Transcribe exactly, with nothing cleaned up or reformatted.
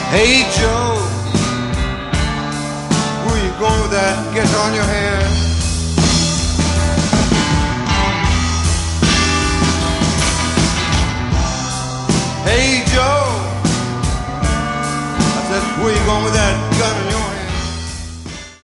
Hey Joe, where you going with that guess on your hair? Hey Joe, I said, where you going with that gun in your